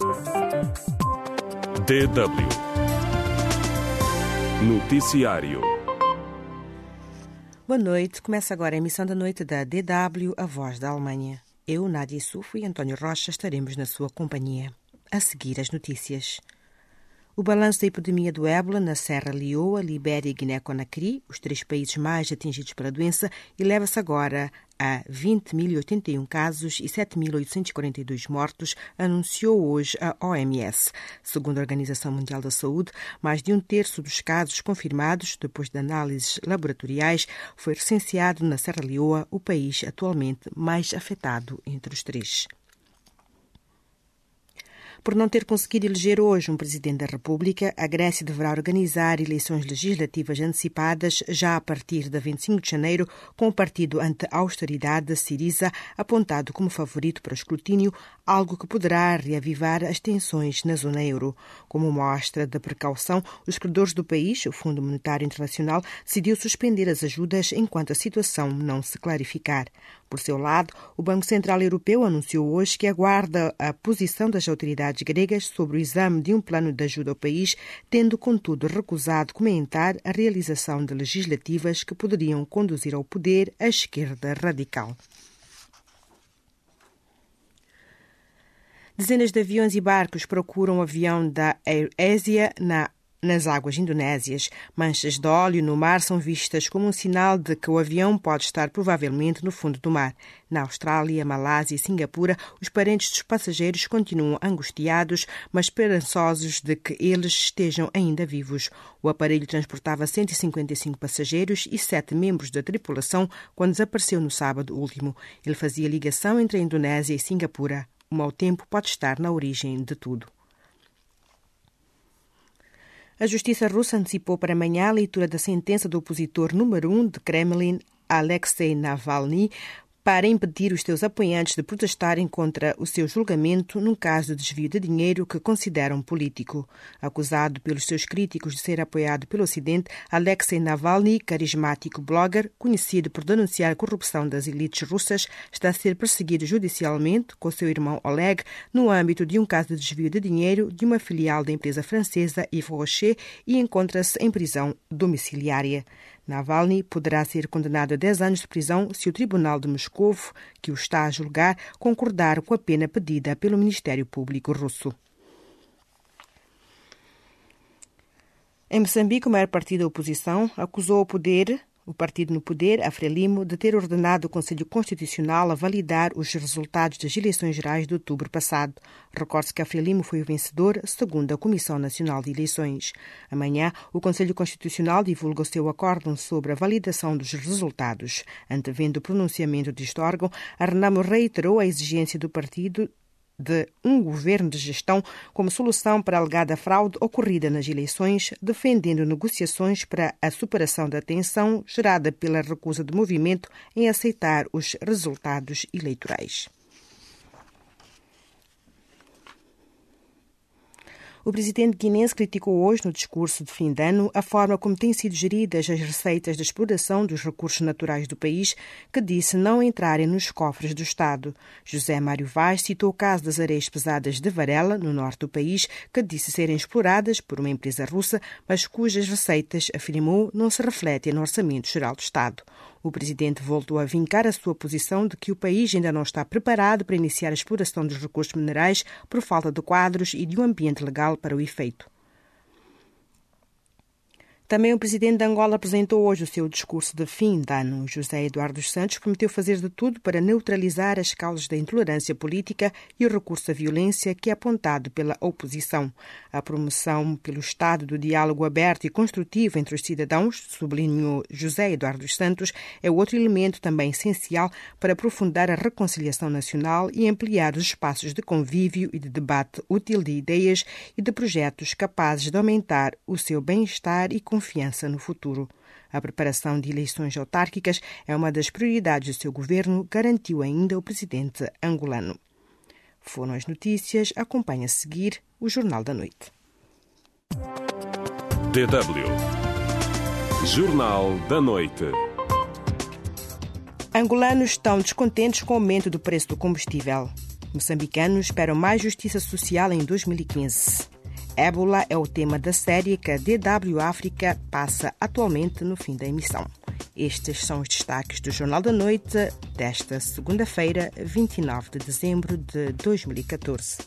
DW Noticiário. Boa noite. Começa agora a emissão da noite da DW, a voz da Alemanha. Eu, Nádia Sufo e António Rocha estaremos na sua companhia. A seguir as notícias. O balanço da epidemia do ébola na Serra Leoa, Libéria e Guiné-Conakry, os 3 países mais atingidos pela doença, eleva-se agora a 20.081 casos e 7.842 mortos, anunciou hoje a OMS. Segundo a Organização Mundial da Saúde, mais de 1/3 dos casos confirmados, depois de análises laboratoriais, foi recenseado na Serra Leoa, o país atualmente mais afetado entre os 3. Por não ter conseguido eleger hoje um presidente da República, a Grécia deverá organizar eleições legislativas antecipadas já a partir de 25 de janeiro, com o partido anti-austeridade Syriza apontado como favorito para o escrutínio, algo que poderá reavivar as tensões na zona euro. Como mostra da precaução, os credores do país, o Fundo Monetário Internacional, decidiu suspender as ajudas enquanto a situação não se clarificar. Por seu lado, o Banco Central Europeu anunciou hoje que aguarda a posição das autoridades gregas sobre o exame de um plano de ajuda ao país, tendo, contudo, recusado comentar a realização de legislativas que poderiam conduzir ao poder a esquerda radical. Dezenas de aviões e barcos procuram o avião da AirAsia nas águas indonésias. Manchas de óleo no mar são vistas como um sinal de que o avião pode estar provavelmente no fundo do mar. Na Austrália, Malásia e Singapura, os parentes dos passageiros continuam angustiados, mas esperançosos de que eles estejam ainda vivos. O aparelho transportava 155 passageiros e 7 membros da tripulação quando desapareceu no sábado último. Ele fazia ligação entre a Indonésia e Singapura. O mau tempo pode estar na origem de tudo. A justiça russa antecipou para amanhã a leitura da sentença do opositor número 1 de Kremlin, Alexei Navalny, para impedir os seus apoiantes de protestarem contra o seu julgamento num caso de desvio de dinheiro que consideram político. Acusado pelos seus críticos de ser apoiado pelo Ocidente, Alexei Navalny, carismático blogger, conhecido por denunciar a corrupção das elites russas, está a ser perseguido judicialmente com seu irmão Oleg no âmbito de um caso de desvio de dinheiro de uma filial da empresa francesa Yves Rocher e encontra-se em prisão domiciliária. Navalny poderá ser condenado a 10 anos de prisão se o Tribunal de Moscovo, que o está a julgar, concordar com a pena pedida pelo Ministério Público russo. Em Moçambique, o maior partido da oposição acusou o partido no poder, a Frelimo, de ter ordenado o Conselho Constitucional a validar os resultados das eleições gerais de outubro passado. Recorde-se que a Frelimo foi o vencedor, segundo a Comissão Nacional de Eleições. Amanhã, o Conselho Constitucional divulga o seu acórdão sobre a validação dos resultados. Antevendo o pronunciamento deste órgão, a Renamo reiterou a exigência do partido de um governo de gestão como solução para a alegada fraude ocorrida nas eleições, defendendo negociações para a superação da tensão gerada pela recusa do movimento em aceitar os resultados eleitorais. O presidente guinense criticou hoje, no discurso de fim de ano, a forma como têm sido geridas as receitas de exploração dos recursos naturais do país, que disse não entrarem nos cofres do Estado. José Mário Vaz citou o caso das areias pesadas de Varela, no norte do país, que disse serem exploradas por uma empresa russa, mas cujas receitas, afirmou, não se refletem no Orçamento Geral do Estado. O presidente voltou a vincar a sua posição de que o país ainda não está preparado para iniciar a exploração dos recursos minerais por falta de quadros e de um ambiente legal para o efeito. Também o presidente de Angola apresentou hoje o seu discurso de fim de ano. José Eduardo dos Santos prometeu fazer de tudo para neutralizar as causas da intolerância política e o recurso à violência que é apontado pela oposição. A promoção pelo Estado do diálogo aberto e construtivo entre os cidadãos, sublinhou José Eduardo dos Santos, é outro elemento também essencial para aprofundar a reconciliação nacional e ampliar os espaços de convívio e de debate útil de ideias e de projetos capazes de aumentar o seu bem-estar e confiança no futuro. A preparação de eleições autárquicas é uma das prioridades do seu governo, garantiu ainda o presidente angolano. Foram as notícias. Acompanhe a seguir o Jornal da Noite. DW Jornal da Noite. Angolanos estão descontentes com o aumento do preço do combustível. Moçambicanos esperam mais justiça social em 2015. Ébola é o tema da série que a DW África passa atualmente no fim da emissão. Estes são os destaques do Jornal da Noite desta segunda-feira, 29 de dezembro de 2014.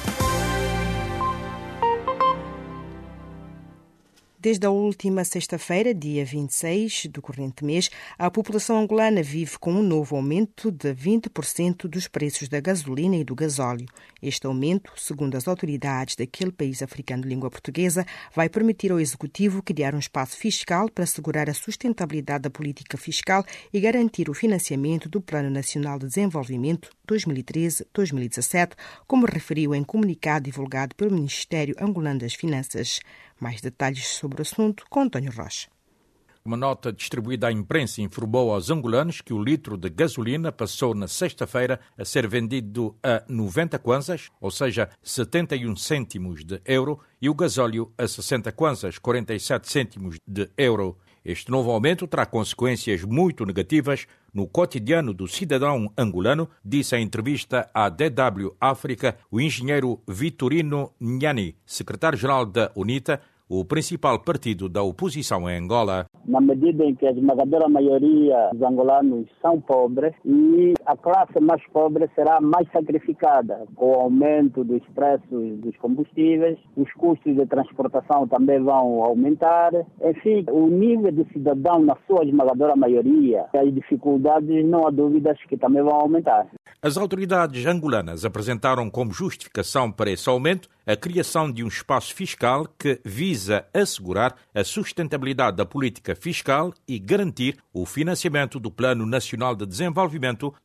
Desde a última sexta-feira, dia 26 do corrente mês, a população angolana vive com um novo aumento de 20% dos preços da gasolina e do gasóleo. Este aumento, segundo as autoridades daquele país africano de língua portuguesa, vai permitir ao Executivo criar um espaço fiscal para assegurar a sustentabilidade da política fiscal e garantir o financiamento do Plano Nacional de Desenvolvimento 2013-2017, como referiu em comunicado divulgado pelo Ministério Angolano das Finanças. Mais detalhes sobre o assunto com António Rocha. Uma nota distribuída à imprensa informou aos angolanos que o litro de gasolina passou na sexta-feira a ser vendido a 90 kwanzas, ou seja, 71 cêntimos de euro, e o gasóleo a 60 kwanzas, 47 cêntimos de euro. Este novo aumento terá consequências muito negativas no cotidiano do cidadão angolano, disse em entrevista à DW África o engenheiro Vitorino Nhani, secretário-geral da UNITA, o principal partido da oposição em Angola. Na medida em que a esmagadora maioria dos angolanos são pobres e a classe mais pobre será mais sacrificada com o aumento dos preços dos combustíveis, os custos de transportação também vão aumentar. Enfim, o nível do cidadão na sua esmagadora maioria, as dificuldades, não há dúvidas que também vão aumentar. As autoridades angolanas apresentaram como justificação para esse aumento a criação de um espaço fiscal que visa assegurar a sustentabilidade da política fiscal e garantir o financiamento do Plano Nacional de Desenvolvimento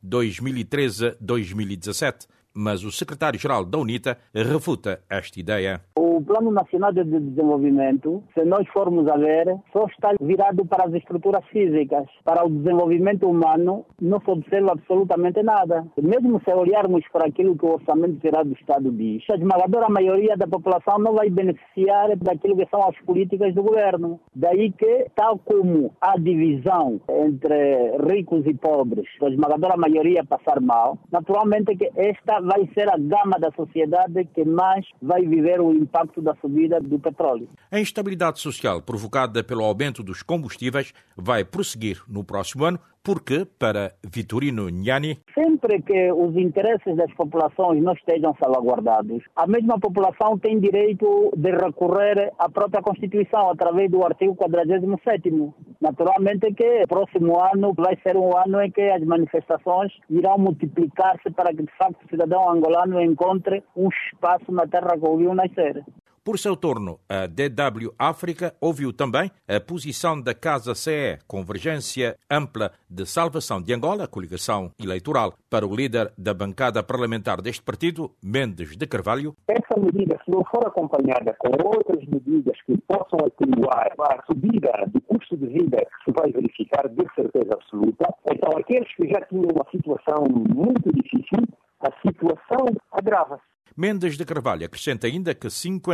2013-2017. Mas o secretário-geral da UNITA refuta esta ideia. O Plano Nacional de Desenvolvimento, se nós formos a ver, só está virado para as estruturas físicas. Para o desenvolvimento humano, não se observa absolutamente nada. Mesmo se olharmos para aquilo que o Orçamento Geral do Estado diz, a esmagadora maioria da população não vai beneficiar daquilo que são as políticas do governo. Daí que, tal como há divisão entre ricos e pobres, a esmagadora maioria passar mal, naturalmente que esta vai ser a gama da sociedade que mais vai viver o impacto da subida do petróleo. A instabilidade social provocada pelo aumento dos combustíveis vai prosseguir no próximo ano, porque, para Vitorino Nhani, sempre que os interesses das populações não estejam salvaguardados, a mesma população tem direito de recorrer à própria Constituição através do artigo 47º. Naturalmente que o próximo ano vai ser um ano em que as manifestações irão multiplicar-se para que, de facto, o cidadão angolano encontre um espaço na terra que ouviu nascer. Por seu turno, a DW África ouviu também a posição da Casa CE, Convergência Ampla de Salvação de Angola, coligação eleitoral. Para o líder da bancada parlamentar deste partido, Mendes de Carvalho, essa medida, se não for acompanhada com outras medidas que possam atenuar a subida do custo de vida que se vai verificar de certeza absoluta, então aqueles que já tinham uma situação muito difícil, a situação agrava-se. Mendes de Carvalho acrescenta ainda que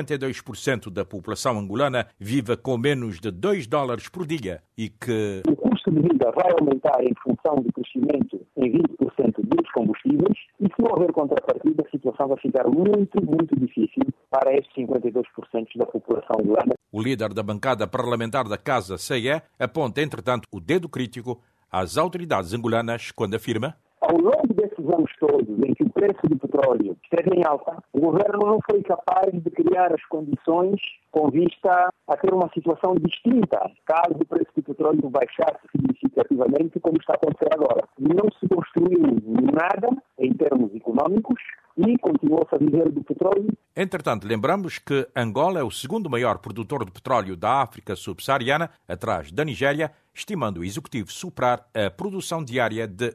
52% da população angolana vive com menos de $2 por dia e que o custo de vida vai aumentar em função do crescimento em 20% dos combustíveis e, se não houver contrapartida, a situação vai ficar muito, muito difícil para estes 52% da população angolana. O líder da bancada parlamentar da Casa CE aponta, entretanto, o dedo crítico às autoridades angolanas quando afirma: ao longo desses anos todos em que o preço do petróleo esteve em alta, o governo não foi capaz de criar as condições com vista a ter uma situação distinta, caso o preço do petróleo baixasse significativamente, como está a acontecer agora. Não se construiu nada em termos econômicos e continuou-se a viver do petróleo. Entretanto, lembramos que Angola é o segundo maior produtor de petróleo da África subsaariana, atrás da Nigéria, estimando o Executivo superar a produção diária de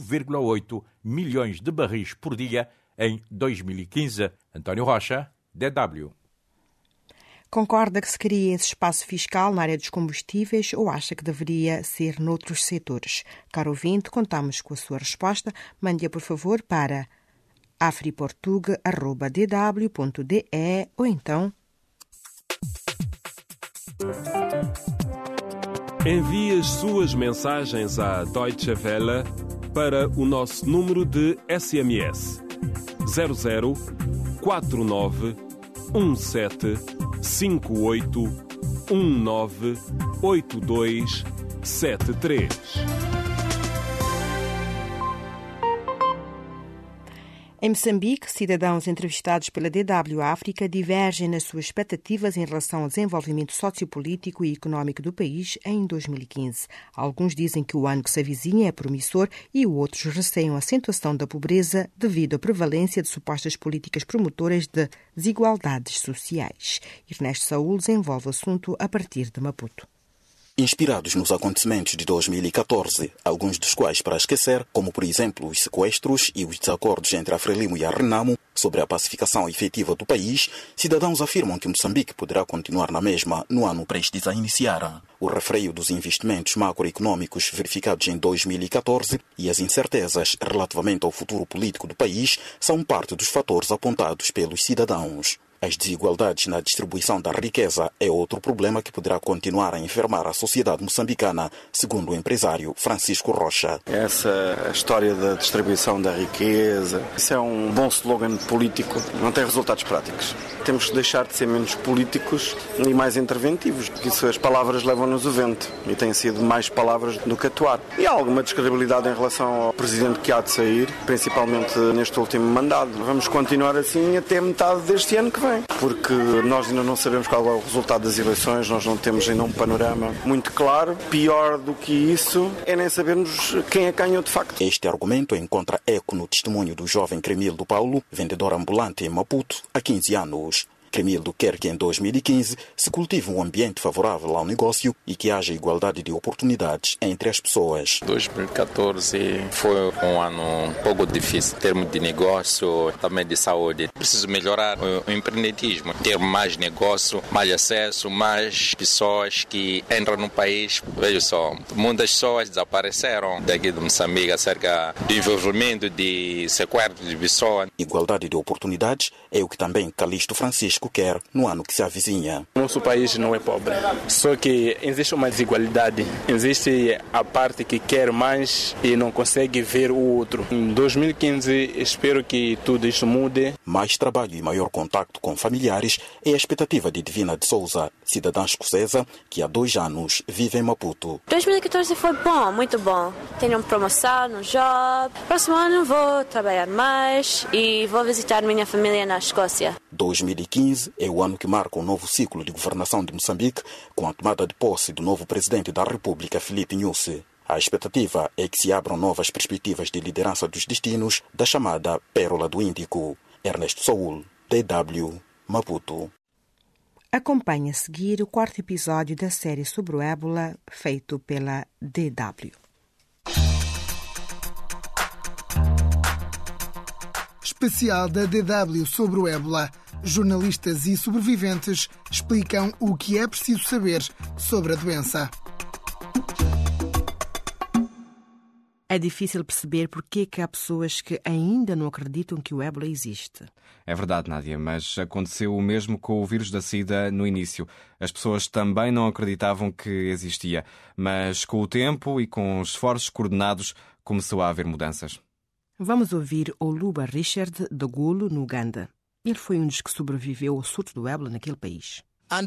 1,8 milhões de barris por dia em 2015. António Rocha, DW. Concorda que se crie esse espaço fiscal na área dos combustíveis ou acha que deveria ser noutros setores? Caro ouvinte, contamos com a sua resposta. Mande-a, por favor, para afriportuga@dw.de ou então envie as suas mensagens à Deutsche Welle para o nosso número de SMS 00 49 17 58 19 82 73. Em Moçambique, cidadãos entrevistados pela DW África divergem nas suas expectativas em relação ao desenvolvimento sociopolítico e económico do país em 2015. Alguns dizem que o ano que se avizinha é promissor e outros receiam a acentuação da pobreza devido à prevalência de supostas políticas promotoras de desigualdades sociais. Ernesto Saúl desenvolve o assunto a partir de Maputo. Inspirados nos acontecimentos de 2014, alguns dos quais para esquecer, como por exemplo os sequestros e os desacordos entre a Frelimo e a Renamo sobre a pacificação efetiva do país, cidadãos afirmam que Moçambique poderá continuar na mesma no ano prestes a iniciar. O refreio dos investimentos macroeconômicos verificados em 2014 e as incertezas relativamente ao futuro político do país são parte dos fatores apontados pelos cidadãos. As desigualdades na distribuição da riqueza é outro problema que poderá continuar a enfermar a sociedade moçambicana, segundo o empresário Francisco Rocha. Essa história da distribuição da riqueza, isso é um bom slogan político, não tem resultados práticos. Temos que deixar de ser menos políticos e mais interventivos, porque isso as palavras levam-nos o vento e têm sido mais palavras do que atuar. E há alguma descredibilidade em relação ao presidente que há de sair, principalmente neste último mandato. Vamos continuar assim até metade deste ano que vem. Porque nós ainda não sabemos qual é o resultado das eleições, nós não temos ainda um panorama muito claro. Pior do que isso é nem sabermos quem é que ganhou de facto. Este argumento encontra eco no testemunho do jovem Cremildo Paulo, vendedor ambulante em Maputo, há 15 anos. Cremildo quer que em 2015 se cultive um ambiente favorável ao negócio e que haja igualdade de oportunidades entre as pessoas. 2014 foi um ano um pouco difícil em termos de negócio, também de saúde. Preciso melhorar o empreendedorismo, ter mais negócio, mais acesso, mais pessoas que entram no país. Veja só, muitas pessoas desapareceram daqui de Moçambique acerca do envolvimento de sequestro de pessoas. Igualdade de oportunidades é o que também Calixto Francisco quer no ano que se avizinha. Nosso país não é pobre, só que existe uma desigualdade. Existe a parte que quer mais e não consegue ver o outro. Em 2015 espero que tudo isso mude. Mais trabalho e maior contacto com familiares é a expectativa de Divina de Souza, cidadã escocesa que há 2 anos vive em Maputo. 2014 foi bom, muito bom. Tenho uma promoção no job. Próximo ano vou trabalhar mais e vou visitar minha família na Escócia. 2015 é o ano que marca um novo ciclo de governação de Moçambique, com a tomada de posse do novo presidente da República, Filipe Nyusi. A expectativa é que se abram novas perspectivas de liderança dos destinos da chamada Pérola do Índico. Ernesto Saúl, DW, Maputo. Acompanhe a seguir o 4º episódio da série sobre o ébola, feito pela DW. Especial da DW sobre o ébola. Jornalistas e sobreviventes explicam o que é preciso saber sobre a doença. É difícil perceber porque há pessoas que ainda não acreditam que o ébola existe. É verdade, Nádia, mas aconteceu o mesmo com o vírus da SIDA no início. As pessoas também não acreditavam que existia, mas com o tempo e com esforços coordenados começou a haver mudanças. Vamos ouvir Oluba Richard de Gulu, no Uganda. Ele foi um dos que sobreviveu ao surto do ébola naquele país.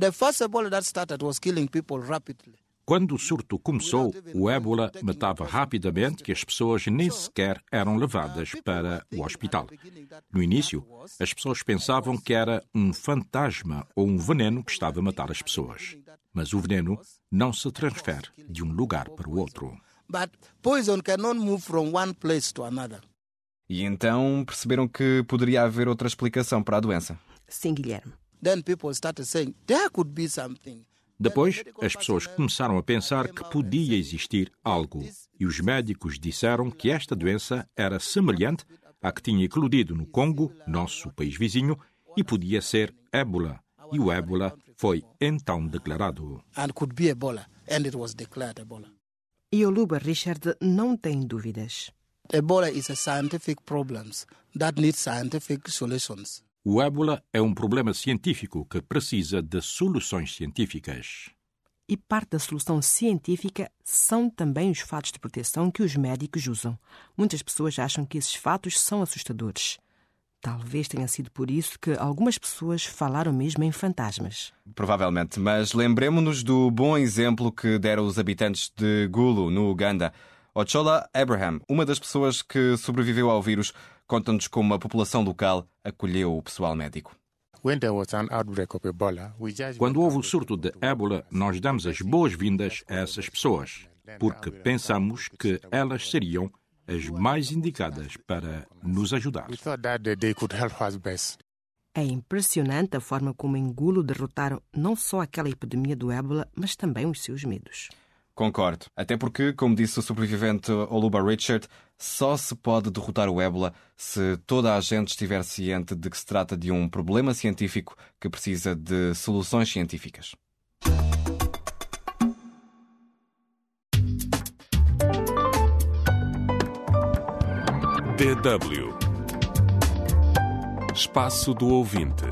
Quando o surto começou, o ébola matava rapidamente e as pessoas nem sequer eram levadas para o hospital. No início, as pessoas pensavam que era um fantasma ou um veneno que estava a matar as pessoas. Mas o veneno não se transfere de um lugar para o outro. E então perceberam que poderia haver outra explicação para a doença. Sim, Guilherme. Depois, as pessoas começaram a pensar que podia existir algo. E os médicos disseram que esta doença era semelhante à que tinha eclodido no Congo, nosso país vizinho, e podia ser ébola. E o ébola foi então declarado. E Oluba Richard não tem dúvidas. Ebola is a scientific problem that needs scientific solutions. O ébola é um problema científico que precisa de soluções científicas. E parte da solução científica são também os fatos de proteção que os médicos usam. Muitas pessoas acham que esses fatos são assustadores. talvez tenha sido por isso que algumas pessoas falaram mesmo em fantasmas. Provavelmente, mas lembremos-nos do bom exemplo que deram os habitantes de Gulu, no Uganda. Ochola Abraham, uma das pessoas que sobreviveu ao vírus, conta-nos como a população local acolheu o pessoal médico. Quando houve o surto de ébola, nós damos as boas-vindas a essas pessoas, porque pensamos que elas seriam as mais indicadas para nos ajudar. É impressionante a forma como em Gulu derrotaram não só aquela epidemia do ébola, mas também os seus medos. Concordo. Até porque, como disse o sobrevivente Oluba Richard, só se pode derrotar o ébola se toda a gente estiver ciente de que se trata de um problema científico que precisa de soluções científicas. DW Espaço do Ouvinte.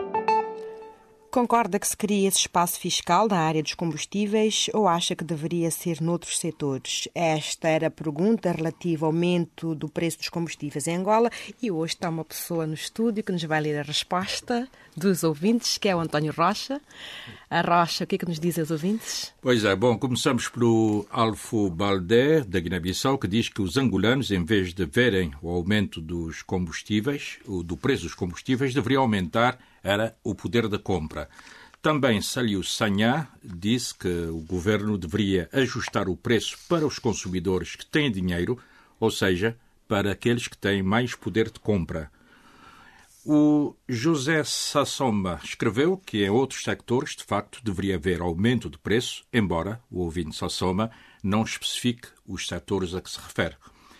Concorda que se cria esse espaço fiscal na área dos combustíveis ou acha que deveria ser noutros setores? Esta era a pergunta relativa ao aumento do preço dos combustíveis em Angola e hoje está uma pessoa no estúdio que nos vai ler a resposta dos ouvintes, que é o António Rocha. A Rocha, o que é que nos dizem os ouvintes? Pois é, bom, começamos pelo Alfo Baldé, da Guiné-Bissau, que diz que os angolanos, em vez de verem o aumento dos combustíveis, do preço dos combustíveis, deveriam aumentar era o poder de compra. Também Saliu Sanhá disse que o governo deveria ajustar o preço para os consumidores que têm dinheiro, ou seja, para aqueles que têm mais poder de compra. O José Sassomba escreveu que em outros sectores, de facto, deveria haver aumento de preço, embora o ouvinte Sassomba não especifique os setores a que se refere.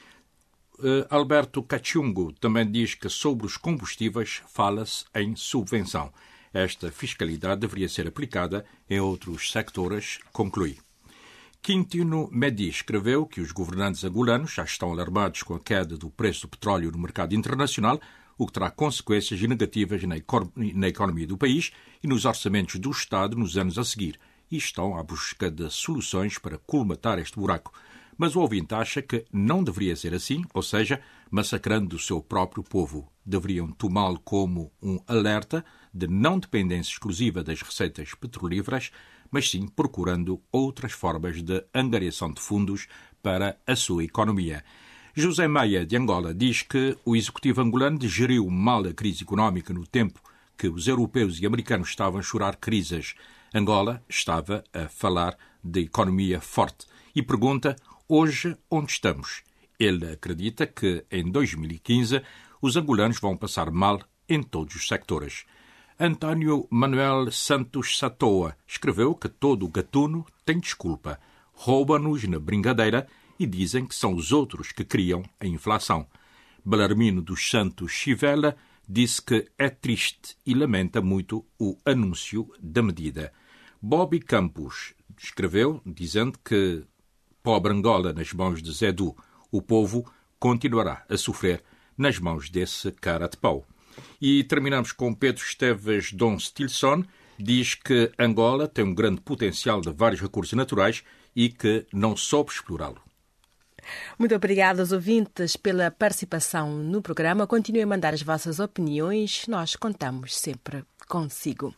Alberto Cachungo também diz que sobre os combustíveis fala-se em subvenção. Esta fiscalidade deveria ser aplicada em outros sectores, conclui. Quintino Medi escreveu que os governantes angolanos já estão alarmados com a queda do preço do petróleo no mercado internacional, o que terá consequências negativas na economia do país e nos orçamentos do Estado nos anos a seguir, e estão à busca de soluções para colmatar este buraco. Mas o ouvinte acha que não deveria ser assim, ou seja, massacrando o seu próprio povo. Deveriam tomá-lo como um alerta de não dependência exclusiva das receitas petrolíferas, mas sim procurando outras formas de angariação de fundos para a sua economia. José Maia, de Angola, diz que o executivo angolano geriu mal a crise económica no tempo que os europeus e americanos estavam a chorar crises. Angola estava a falar de economia forte e pergunta: hoje, onde estamos? Ele acredita que, em 2015, os angolanos vão passar mal em todos os sectores. António Manuel Santos Satoa escreveu que todo o gatuno tem desculpa. Rouba-nos na brincadeira e dizem que são os outros que criam a inflação. Belarmino dos Santos Chivela disse que é triste e lamenta muito o anúncio da medida. Bobby Campos escreveu dizendo que pobre Angola nas mãos de Zedu, o povo continuará a sofrer nas mãos desse cara de pau. E terminamos com Pedro Esteves Dom Stilson, diz que Angola tem um grande potencial de vários recursos naturais e que não soube explorá-lo. Muito obrigada aos ouvintes pela participação no programa. Continuem a mandar as vossas opiniões, nós contamos sempre consigo.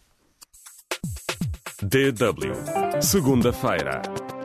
DW, segunda-feira.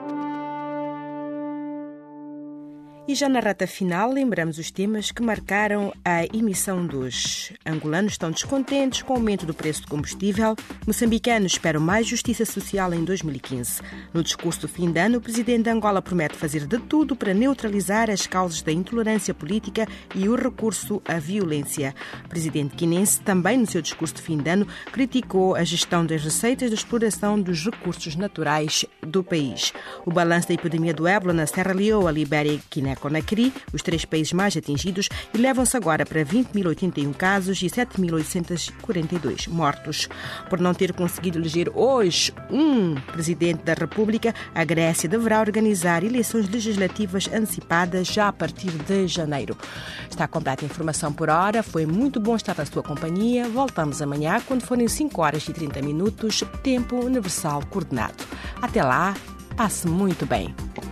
E já na reta final, lembramos os temas que marcaram a emissão de hoje. Angolanos estão descontentes com o aumento do preço do combustível. Moçambicanos esperam mais justiça social em 2015. No discurso do fim de ano, o presidente de Angola promete fazer de tudo para neutralizar as causas da intolerância política e o recurso à violência. O presidente guinense, também no seu discurso de fim de ano, criticou a gestão das receitas da exploração dos recursos naturais do país. O balanço da epidemia do ébola na Serra Leoa, Libéria e Guiné-Conakry, os 3 países mais atingidos, elevam-se agora para 20.081 casos e 7.842 mortos. Por não ter conseguido eleger hoje um presidente da República, a Grécia deverá organizar eleições legislativas antecipadas já a partir de janeiro. Está completa a informação por hora. Foi muito bom estar na sua companhia. Voltamos amanhã quando forem 5h30, tempo universal coordenado. Até lá, passe muito bem.